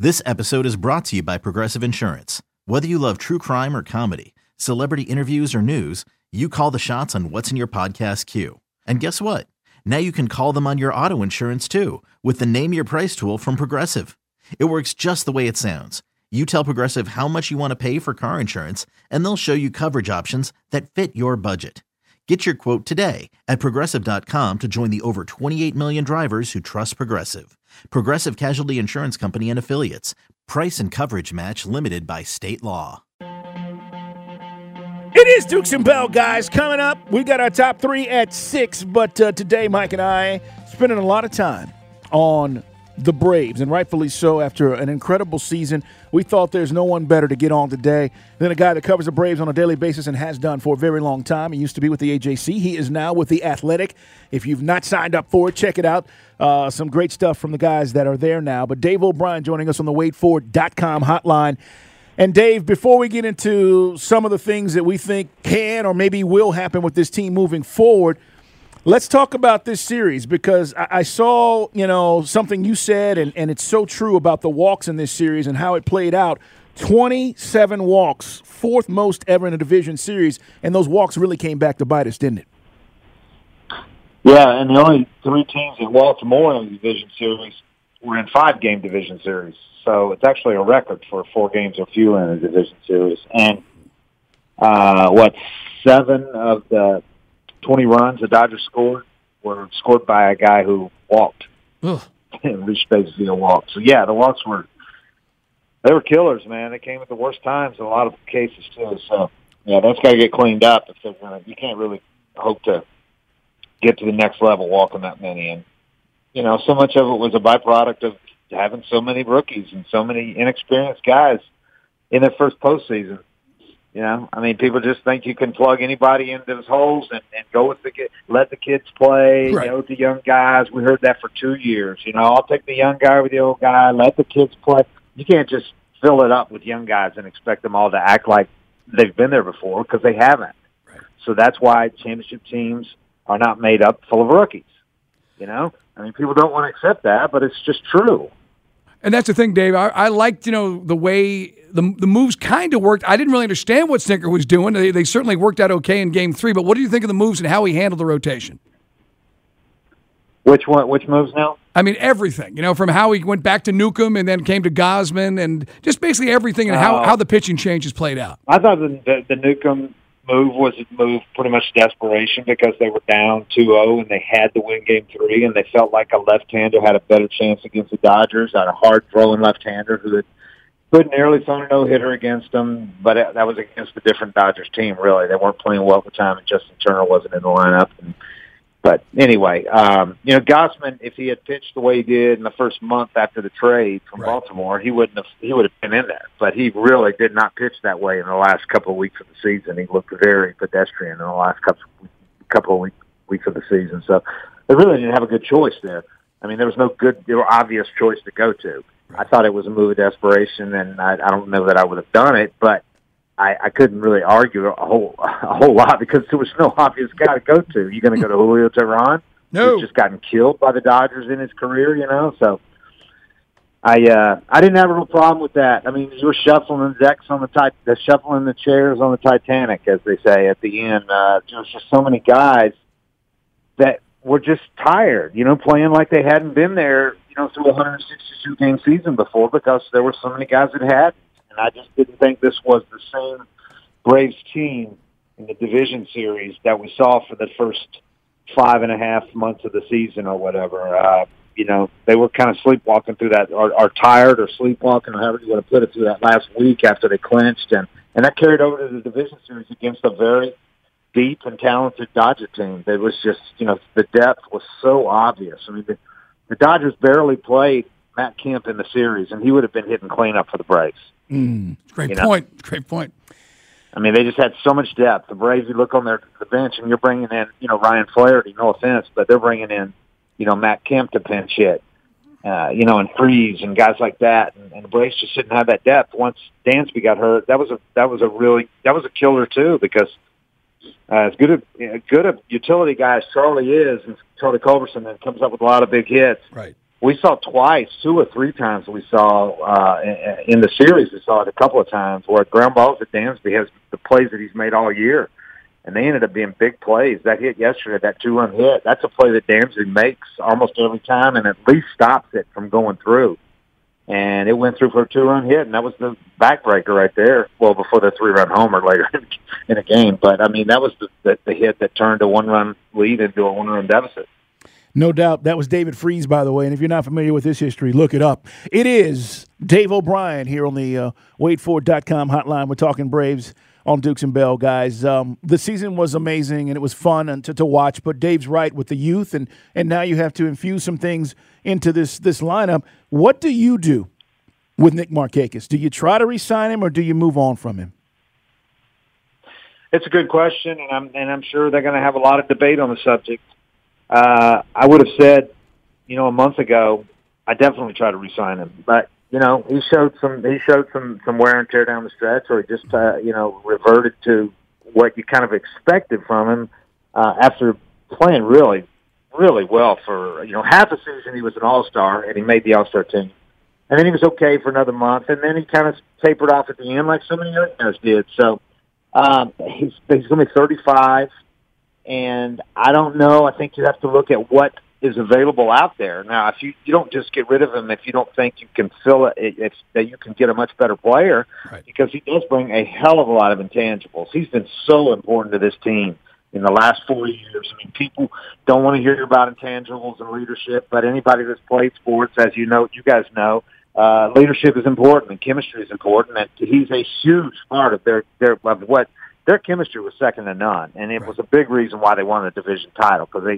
This episode is brought to you by Progressive Insurance. Whether you love true crime or comedy, celebrity interviews or news, you call the shots on what's in your podcast queue. And guess what? Now you can call them on your auto insurance too with the Name Your Price tool from Progressive. It works just the way it sounds. You tell Progressive how much you want to pay for car insurance, and they'll show you coverage options that fit your budget. Get your quote today at Progressive.com to join the over 28 million drivers who trust Progressive. Progressive Casualty Insurance Company and Affiliates. Price and coverage match limited by state law. It is Dukes and Bell, guys. Coming up, we got our top three at 6, but today Mike and I spending a lot of time on the Braves, and rightfully so. After an incredible season, we thought there's no one better to get on today than a guy that covers the Braves on a daily basis and has done for a very long time. He used to be with the AJC. He is now with The Athletic. If you've not signed up for it, check it out. Some great stuff from the guys that are there now. But Dave O'Brien joining us on the WadeFord.com hotline. And, Dave, before we get into some of the things that we think can or maybe will happen with this team moving forward, let's talk about this series, because I saw, something you said, and it's so true about the walks in this series and how it played out. 27 walks, fourth most ever in a division series, and those walks really came back to bite us, didn't it? Yeah, and the only three teams that walked more in the division series were in 5-game division series. So it's actually a record for 4 games or fewer in a division series. And, 7 of the 20 runs the Dodgers scored were scored by a guy who walked. And reached bases via walk. So, yeah, the walks were killers, man. They came at the worst times in a lot of cases, too. So, yeah, that's got to get cleaned up. If they're gonna, you can't really hope to get to the next level walking that many. And, so much of it was a byproduct of having so many rookies and so many inexperienced guys in their first postseason. People just think you can plug anybody into those holes and go with let the kids play, right. With the young guys. We heard that for 2 years. I'll take the young guy with the old guy, let the kids play. You can't just fill it up with young guys and expect them all to act like they've been there before, because they haven't. Right. So that's why championship teams are not made up full of rookies. People don't want to accept that, but it's just true. And that's the thing, Dave. I liked, the way the moves kind of worked. I didn't really understand what Snitker was doing. They certainly worked out okay in Game 3, but what do you think of the moves and how he handled the rotation? Which one? Which moves now? Everything. From how he went back to Newcomb and then came to Gausman, and just basically everything, and how the pitching changes played out. I thought the Newcomb move was a move pretty much desperation, because they were down 2-0 and they had to win Game 3, and they felt like a left-hander had a better chance against the Dodgers, had a hard-throwing left-hander who had nearly thrown a no-hitter against them, but that was against a different Dodgers team, really. They weren't playing well at the time, and Justin Turner wasn't in the lineup. But anyway, Gausman, if he had pitched the way he did in the first month after the trade from Baltimore, he would have been in there. But he really did not pitch that way in the last couple of weeks of the season. He looked very pedestrian in the last couple of weeks of the season. So they really didn't have a good choice there. There was no good, obvious choice to go to. I thought it was a move of desperation, and I don't know that I would have done it, but I couldn't really argue a whole lot, because there was no obvious guy to go to. You going to go to Julio Teheran? No. Who's just gotten killed by the Dodgers in his career, So I didn't have a real problem with that. You were shuffling the decks shuffling the chairs on the Titanic, as they say at the end. There was just so many guys that were just tired, playing like they hadn't been there, through a 162-game season before, because there were so many guys that had. And I just didn't think this was the same Braves team in the division series that we saw for the first 5.5 months of the season or whatever. They were kind of sleepwalking through that, or tired or sleepwalking, or however you want to put it, through that last week after they clinched. And that carried over to the division series against a very deep and talented Dodger team. It was just, the depth was so obvious. The Dodgers barely played Matt Kemp in the series, and he would have been hitting cleanup for the Braves. Great point. Great point. They just had so much depth. The Braves, you look on the bench, and you're bringing in, Ryan Flaherty, no offense, but they're bringing in, Matt Kemp to pinch hit, and Freeze and guys like that. And the Braves just didn't have that depth. Once Dansby got hurt, that was a killer too, because as good a utility guy as Charlie is, and Charlie Culberson, that comes up with a lot of big hits. Right. we saw twice, 2 or 3 times we saw in the series. We saw it a couple of times where ground balls at Dansby has the plays that he's made all year, and they ended up being big plays. That hit yesterday, that 2-run hit, that's a play that Dansby makes almost every time and at least stops it from going through. And it went through for a 2-run hit, and that was the backbreaker right there. Well, before the 3-run homer later in a game. But, I mean, that was the hit that turned a 1-run lead into a 1-run deficit. No doubt. That was David Freese, by the way. And if you're not familiar with his history, look it up. It is Dave O'Brien here on the WadeFord.com hotline. We're talking Braves on Dukes and Bell, guys. The season was amazing, and it was fun to watch. But Dave's right with the youth, and now you have to infuse some things into this lineup. What do you do with Nick Markakis? Do you try to re-sign him, or do you move on from him? It's a good question, and I'm sure they're going to have a lot of debate on the subject. I would have said, a month ago, I definitely try to re-sign him. But, he showed some wear and tear down the stretch, or he just, reverted to what you kind of expected from him after playing really, really well for, half a season. He was an all-star, and he made the all-star team. And then he was okay for another month, and then he kind of tapered off at the end like so many other guys did. So he's going to be 35. And I don't know. I think you have to look at what is available out there. Now, if you don't just get rid of him if you don't think you can fill it, that you can get a much better player, right, because he does bring a hell of a lot of intangibles. He's been so important to this team in the last 4 years. I mean, people don't want to hear about intangibles and leadership, but anybody that's played sports, as you guys know, leadership is important and chemistry is important. And he's a huge part of their chemistry was second to none, and it was a big reason why they won the division title. Because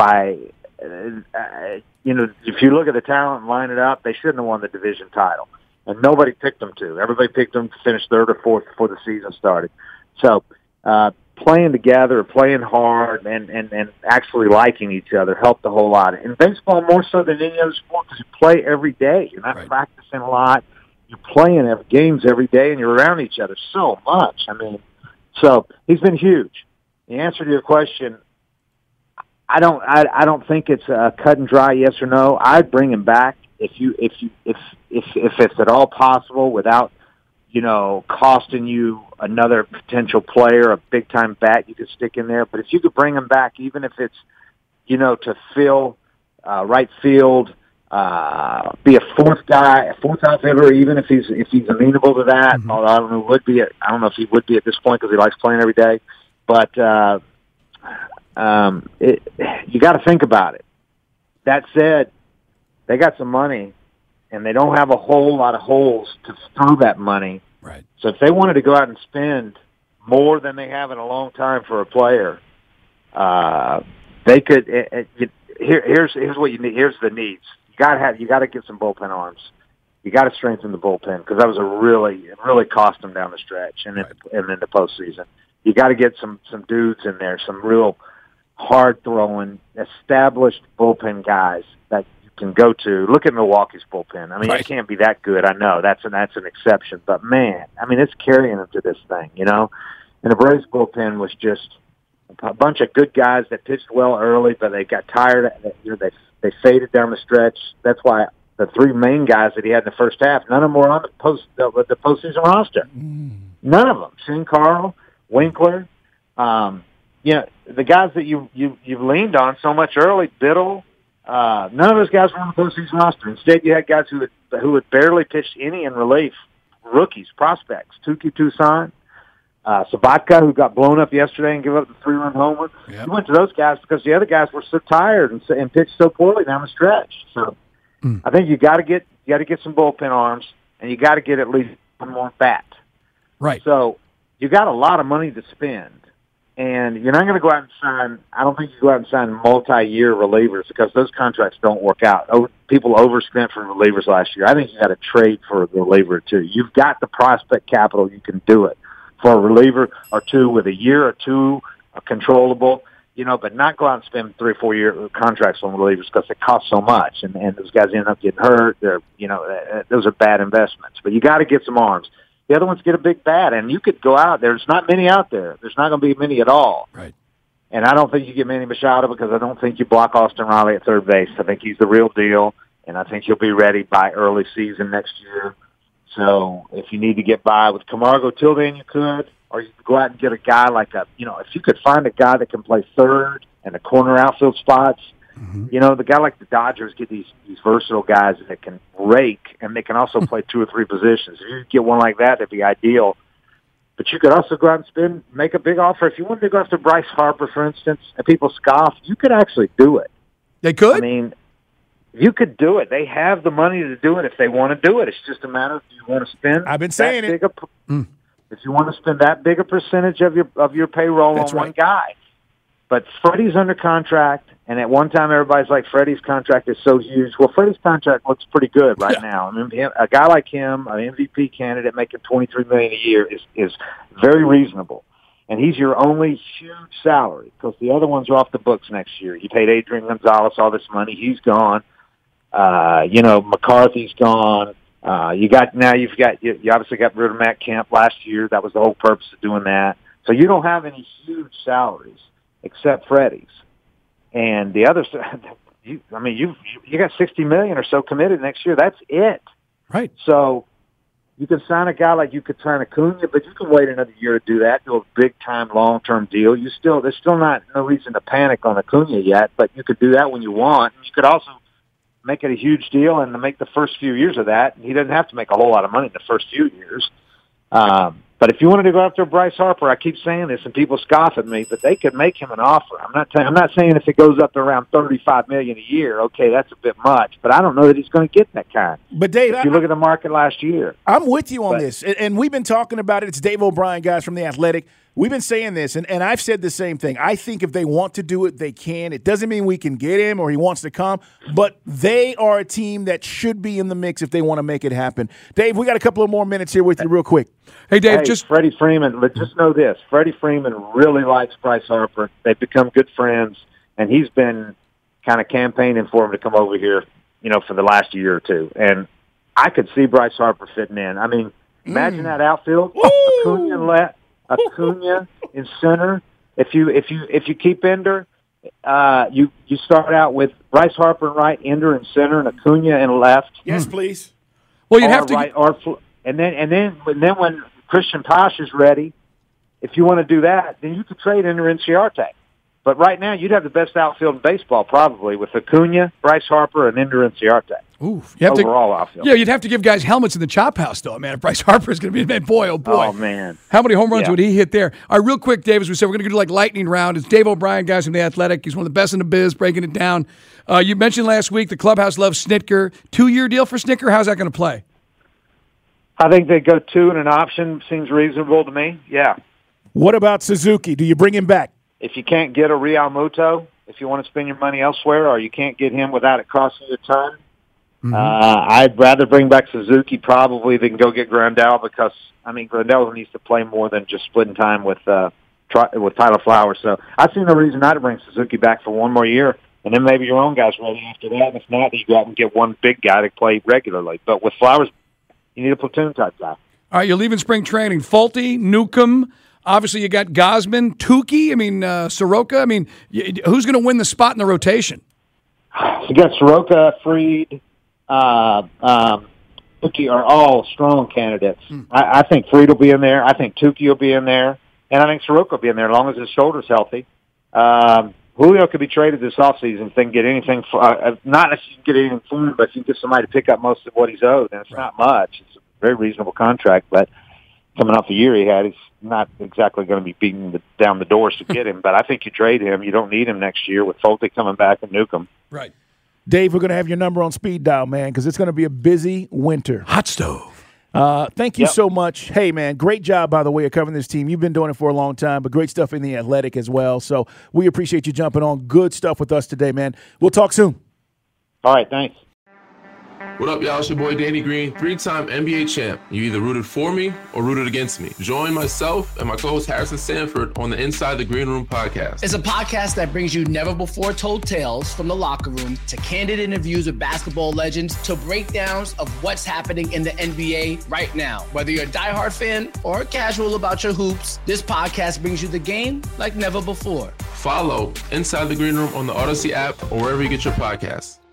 if you look at the talent and line it up, they shouldn't have won the division title, and nobody picked them to. Everybody picked them to finish 3rd or 4th before the season started. So playing together, playing hard, and actually liking each other helped a whole lot. In baseball, more so than any other sport, because you play every day. You're not practicing a lot. You're playing games every day, and you're around each other so much. I mean. So he's been huge. The answer to your question, I don't think it's a cut and dry yes or no. I'd bring him back if it's at all possible without, costing you another potential player, a big time bat you could stick in there. But if you could bring him back, even if it's, to fill right field, be a fourth outfielder, even if he's amenable to that. Mm-hmm. Although I don't know if he would be at this point because he likes playing every day. But you got to think about it. That said, they got some money, and they don't have a whole lot of holes to throw that money. Right. So if they wanted to go out and spend more than they have in a long time for a player, they could. Here's what you need. Here's the needs. You got to get some bullpen arms. You got to strengthen the bullpen because that was it really cost them down the stretch and in the postseason. You got to get some dudes in there, some real hard throwing, established bullpen guys that you can go to. Look at Milwaukee's bullpen. I mean, It can't be that good. I know that's an exception, but man, I mean, it's carrying them to this thing, And the Braves bullpen was just a bunch of good guys that pitched well early, but they got tired. They faded down the stretch. That's why the 3 main guys that he had in the first half, none of them were on the postseason roster. None of them. Shane Carl, Winkler, the guys that you've leaned on so much early, Biddle. None of those guys were on the postseason roster. Instead, you had guys who had barely pitched any in relief, rookies, prospects. Tuki Toussaint. Sabatka, who got blown up yesterday and gave up the 3-run homer. Yep. He went to those guys because the other guys were so tired and pitched so poorly down the stretch. So I think you got to get some bullpen arms, and you got to get at least one more bat. Right. So you got a lot of money to spend, and you're not going to go out and sign. I don't think you go out and sign multi-year relievers because those contracts don't work out. People overspent for relievers last year. I think you got to trade for a reliever too. You've got the prospect capital; you can do it. For a reliever or two with a year or two controllable, but not go out and spend 3 or 4 year contracts on relievers because they cost so much, and those guys end up getting hurt. Those are bad investments. But you got to get some arms. The other ones get a big bat, and you could go out. There's not many out there. There's not going to be many at all. Right. And I don't think you get Manny Machado because I don't think you block Austin Riley at third base. I think he's the real deal. and I think he'll be ready by early season next year. So if you need to get by with Camargo till then, you could, or you could go out and get a guy like if you could find a guy that can play third and the corner outfield spots. The guy like the Dodgers get these versatile guys that can rake, and they can also play 2 or 3 positions. If you could get one like that, that'd be ideal. But you could also go out and make a big offer. If you wanted to go after Bryce Harper, for instance, and people scoff, you could actually do it. They could? I mean, you could do it. They have the money to do it if they want to do it. It's just a matter of do you want to spend. I've been saying it. If you want to spend that big a percentage of your payroll That's on right. one guy. But Freddie's under contract, and at one time everybody's like, Freddie's contract is so huge. Well, Freddie's contract looks pretty good right now. I mean, a guy like him, an MVP candidate making $23 million a year, is very reasonable. And he's your only huge salary because the other ones are off the books next year. You paid Adrian Gonzalez all this money; he's gone. McCarthy's gone. You obviously got rid of Matt Kemp last year. That was the whole purpose of doing that. So you don't have any huge salaries except Freddie's. And the other side, you got $60 million or so committed next year. That's it. Right. So you can sign a guy like you could sign Acuna, but you can wait another year to do that, do a big-time, long-term deal. There's still no reason to panic on Acuna yet, but you could do that when you want. You could also make it a huge deal and make the first few years of that. He doesn't have to make a whole lot of money in the first few years. But if you wanted to go after Bryce Harper, I keep saying this, and people scoff at me, but they could make him an offer. I'm not saying if it goes up to around $35 million a year, okay, that's a bit much, but I don't know that he's going to get that kind. But Dave, if you look at the market last year, I'm with you on this, and we've been talking about it. It's Dave O'Brien, guys from The Athletic. We've been saying this, and I've said the same thing. I think if they want to do it, they can. It doesn't mean we can get him or he wants to come, but they are a team that should be in the mix if they want to make it happen. Dave, we got a couple of more minutes here with you real quick. Hey, Dave, Freddie Freeman, just know this. Freddie Freeman really likes Bryce Harper. They've become good friends, and he's been kind of campaigning for him to come over here, for the last year or two. And I could see Bryce Harper fitting in. I mean, imagine that outfield. Acuna in center. If you keep Ender, you start out with Bryce Harper in right, Ender in center, and Acuna in left. Yes, please. Well, you'd have to. And then when Christian Pash is ready, if you want to do that, then you could trade Ender Inciarte. But right now, you'd have the best outfield in baseball probably with Acuna, Bryce Harper, and Ender Inciarte. Oof. Overall outfield. Yeah, you'd have to give guys helmets in the chop house, though, man. If Bryce Harper is going to be, man, boy, oh, boy. Oh, man. How many home runs would he hit there? All right, real quick, Dave, as we said, we're going to do like lightning round. It's Dave O'Brien, guys from The Athletic. He's one of the best in the biz, breaking it down. You mentioned last week the clubhouse loves Snitker. 2-year deal for Snitker. How's that going to play? I think they go 2 and an option. Seems reasonable to me. Yeah. What about Suzuki? Do you bring him back? If you can't get a Real Muto, if you want to spend your money elsewhere, or you can't get him without it costing you a ton, I'd rather bring back Suzuki probably than go get Grandal because, Grandal needs to play more than just splitting time with Tyler Flowers. So I see no reason not to bring Suzuki back for one more year, and then maybe your own guy's ready after that. And if not, you go out and get one big guy to play regularly. But with Flowers, you need a platoon-type guy. All right, you're leaving spring training. Fulte, Newcomb. Obviously, you got Gausman, Tukey, Soroka. Who's going to win the spot in the rotation? You got Soroka, Fried, Tukey are all strong candidates. I think Fried will be in there. I think Tukey will be in there. And I think Soroka will be in there as long as his shoulder's healthy. Julio could be traded this offseason if they can get anything, not if you can get anything for him, but if you can get somebody to pick up most of what he's owed. And it's not much. It's a very reasonable contract, but coming off the year he had, he's not exactly going to be beating down the doors to get him. But I think you trade him. You don't need him next year with Fulte coming back and Newcomb. Right. Dave, we're going to have your number on speed dial, man, because it's going to be a busy winter. Hot stove. Thank you so much. Hey, man, great job, by the way, of covering this team. You've been doing it for a long time, but great stuff in The Athletic as well. So we appreciate you jumping on. Good stuff with us today, man. We'll talk soon. All right, thanks. What up, y'all? It's your boy Danny Green, 3-time NBA champ. You either rooted for me or rooted against me. Join myself and my co-host Harrison Sanford on the Inside the Green Room podcast. It's a podcast that brings you never-before-told tales from the locker room to candid interviews with basketball legends to breakdowns of what's happening in the NBA right now. Whether you're a diehard fan or casual about your hoops, this podcast brings you the game like never before. Follow Inside the Green Room on the Odyssey app or wherever you get your podcasts.